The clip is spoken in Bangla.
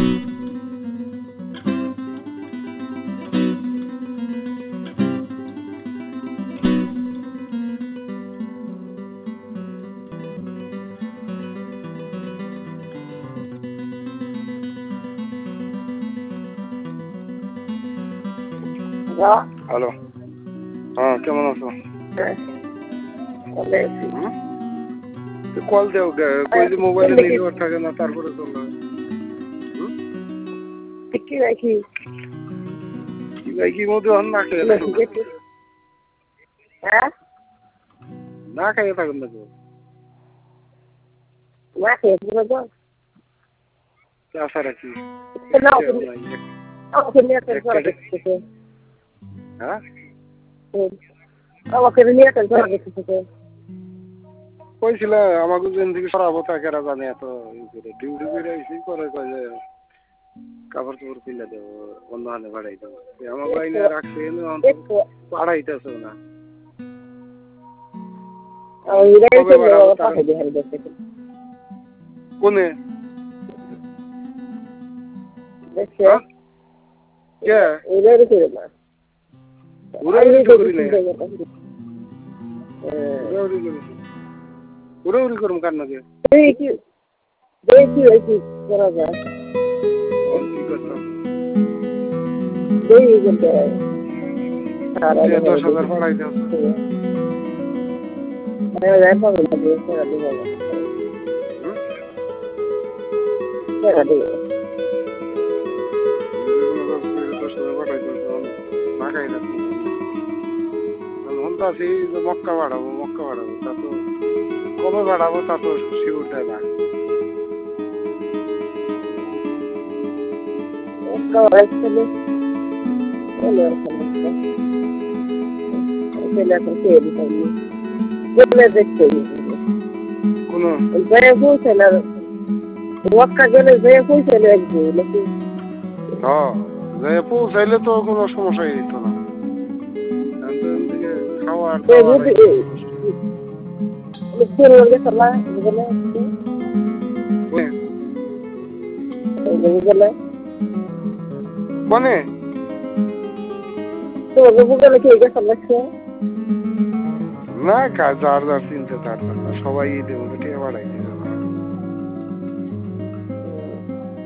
হ্যালো, হ্যাঁ কেমন আছো? কল দেও কই যে মোবাইলে নেটওয়ার্ক থাকে না, তারপরে চলবে। কি রাখি কি মধ্যে না খেয়ে হ্যাঁ না খাইয়ে থাকুন না না খেয়ে পুরো তো আশা রাখি। হ্যাঁ কইছিল আমাকে যেন থেকে সরাবো তাকেরা জানে এত ডিউটি করে এসে করে কয় যে কাপড় চোপড় কিনে দেবো, অন্য হানে ভাড়াই দেবো। আমার বাইনে রাখছে ভাড়াইতেছে না। কোনে উড়াউড়ি করুম কার নাকি করা যায় কি করতাম 10,000 ভাড়াই দেবো। মক্কা বাড়াবো তা তো কবে বাড়াবো তা তো শিউর দেয় না। পৌঁছাইলে তো কোনো সমস্যাই হইতো না। খাওয়ার মানে না যার চিনতে তার সবাই ঈদের মধ্যে টিয়া বাড়াই